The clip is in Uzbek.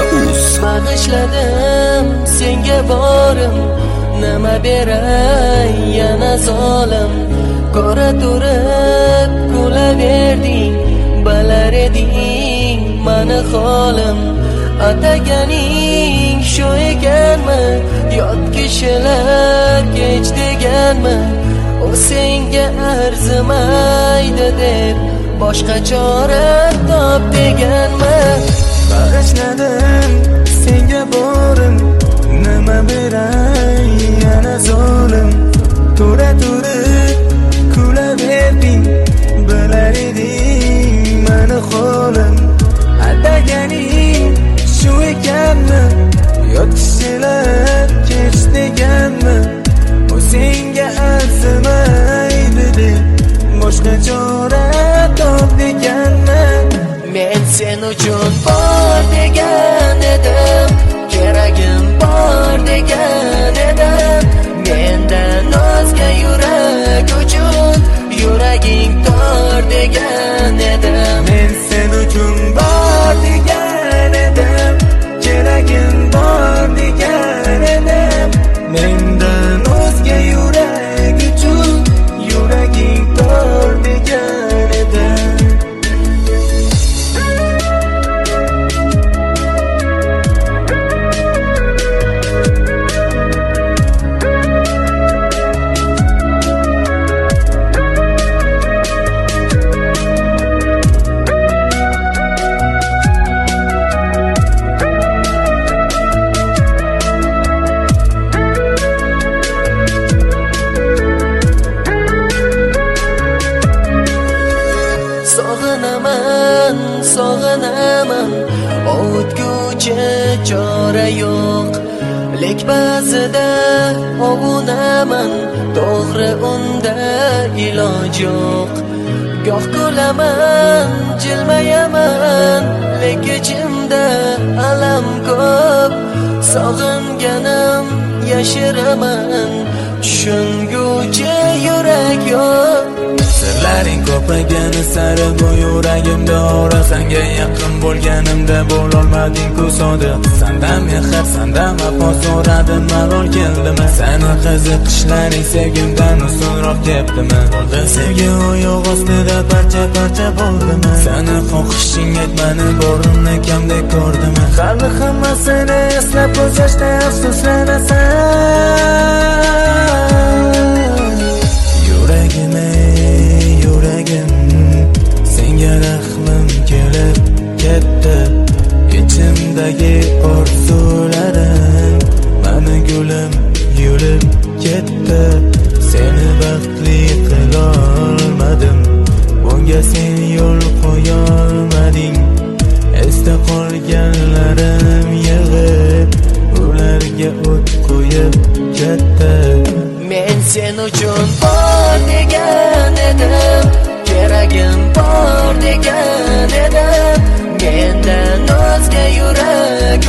.uz bag'ishladim senga borim, nima beray yana zolim. Qora turib kulaverding, balar eding mani holim. Ataganing shu ekanmi, yot kishilar kech deganmi? O senga arzimaydi deb boshqa chora top deganmi? Bag'ishladim senga borim, nima beray yana zolim. To'ra turib kulaverding, bilar eding mani holim. Ataganing shu ekanmi, yot kishilar kech deganmi? O senga arzimaydi deb boshqa chora top deganmi? Men sen uchun bor degan edim, keragim bor degan edim. Mendan o'zga yurak uchun yuraging tor degan edim. Men sen uchun bor degan edim, keragim bor degan edim. Mendan o'zga yurak uchun yuraging tor degan edim. Sog'inaman, ovutguchi chora yo'q. Lek ba'zida ovunaman, to'g'ri unda iloj yo'q. Goh kulaman, jilmayaman, lek ichimda alam ko'p. Sog'inganim yashiraman, tushunguchi yurak yo'q. Sirlaring ko'paygani sari bu yuragimda ora. Senga yaqin bo'lganimda bo'lolmading-ku sodiq. Sendan mehr, sendan vafo so'radim, malol keldimi? Seni qiziqishlaring sevgimdan ustunroq debdimi? Bo'ldi sevgi oyoq ostida parcha-parcha bo'ldimi? Seni xohishing aytmani borimni kamdek ko'rdimi? Hali hammasini eslab ko'z yoshda afsuslanasan. Yuragim, senga rahmim kelib ketdi. Ichimdagi orzularim, mani gulim yulib ketdi. Seni baxtli qilolmadim, bunga sen yo'l qo'yolmading. Esda qolganlarim yig'ib, ularga o't qo'yib ketdi. Men sen uchun bor degan edim, keragim bor degan edim. Mendan o'zga yurak